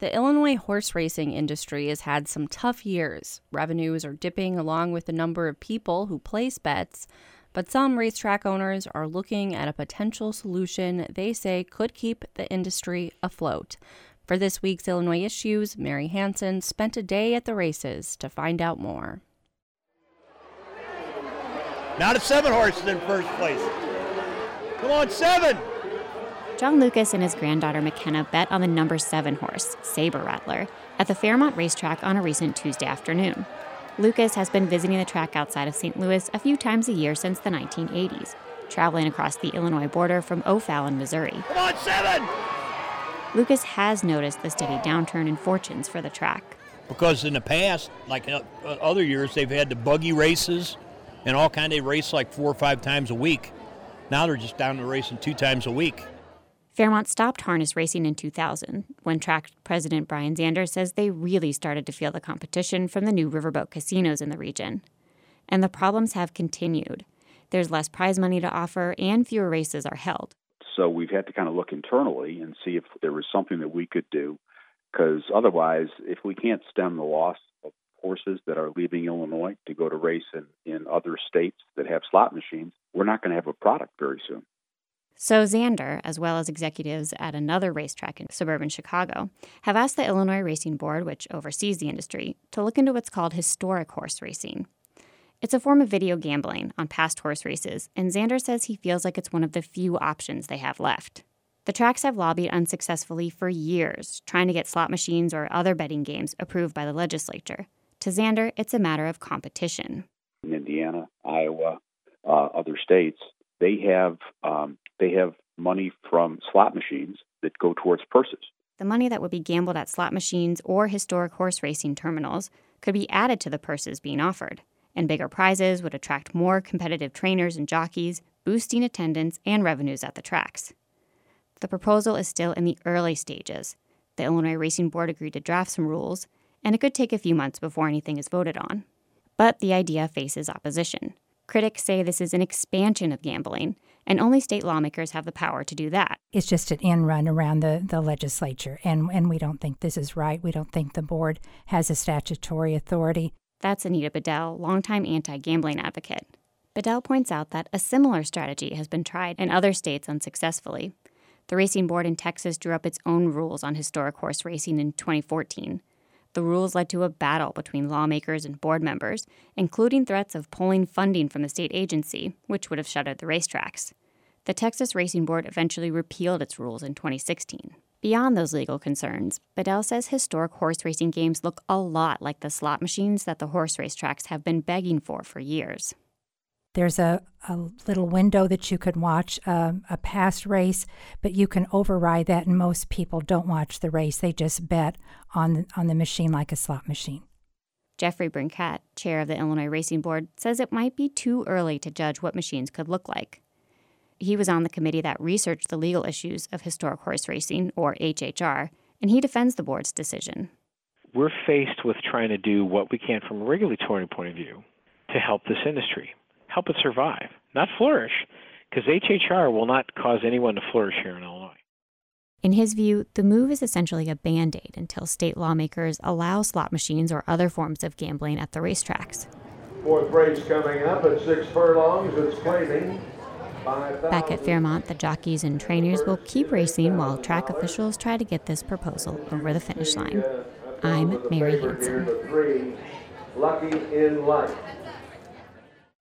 The Illinois horse racing industry has had some tough years. Revenues are dipping along with the number of people who place bets, but some racetrack owners are looking at a potential solution they say could keep the industry afloat. For this week's Illinois Issues, Mary Hansen spent a day at the races to find out more. Now the 7 horses in first place. Come on, 7! John Lucas and his granddaughter McKenna bet on the number 7 horse, Saber Rattler, at the Fairmont Racetrack on a recent Tuesday afternoon. Lucas has been visiting the track outside of St. Louis a few times a year since the 1980s, traveling across the Illinois border from O'Fallon, Missouri. Come on, 7! Lucas has noticed the steady downturn in fortunes for the track. Because in the past, like other years, they've had the buggy races and all kind. They race like 4 or 5 times a week. Now they're just down to racing 2 times a week. Fairmont stopped harness racing in 2000, when track president Brian Zander says they really started to feel the competition from the new riverboat casinos in the region. And the problems have continued. There's less prize money to offer, and fewer races are held. So we've had to kind of look internally and see if there was something that we could do, because otherwise, if we can't stem the loss of horses that are leaving Illinois to go to race in other states that have slot machines, we're not going to have a product very soon. So Zander, as well as executives at another racetrack in suburban Chicago, have asked the Illinois Racing Board, which oversees the industry, to look into what's called historic horse racing. It's a form of video gambling on past horse races, and Zander says he feels like it's one of the few options they have left. The tracks have lobbied unsuccessfully for years, trying to get slot machines or other betting games approved by the legislature. To Zander, it's a matter of competition. In Indiana, Iowa, other states, they have money from slot machines that go towards purses. The money that would be gambled at slot machines or historic horse racing terminals could be added to the purses being offered, and bigger prizes would attract more competitive trainers and jockeys, boosting attendance and revenues at the tracks. The proposal is still in the early stages. The Illinois Racing Board agreed to draft some rules, and it could take a few months before anything is voted on. But the idea faces opposition. Critics say this is an expansion of gambling, and only state lawmakers have the power to do that. It's just an end run around the legislature, and we don't think this is right. We don't think the board has a statutory authority. That's Anita Bedell, longtime anti-gambling advocate. Bedell points out that a similar strategy has been tried in other states unsuccessfully. The Racing Board in Texas drew up its own rules on historic horse racing in 2014. The rules led to a battle between lawmakers and board members, including threats of pulling funding from the state agency, which would have shuttered the racetracks. The Texas Racing Board eventually repealed its rules in 2016. Beyond those legal concerns, Bedell says historic horse racing games look a lot like the slot machines that the horse racetracks have been begging for years. There's a little window that you could watch a past race, but you can override that, and most people don't watch the race. They just bet on the machine like a slot machine. Jeffrey Brincat, chair of the Illinois Racing Board, says it might be too early to judge what machines could look like. He was on the committee that researched the legal issues of historic horse racing, or HHR, and he defends the board's decision. We're faced with trying to do what we can from a regulatory point of view to help this industry. Help it survive, not flourish, because HHR will not cause anyone to flourish here in Illinois. In his view, the move is essentially a Band-Aid until state lawmakers allow slot machines or other forms of gambling at the racetracks. Fourth race coming up at 6 furlongs. It's claiming 5,000. Back at Fairmont, the jockeys and trainers will keep racing while track officials try to get this proposal over the finish line. I'm Mary Hansen. Lucky in Life.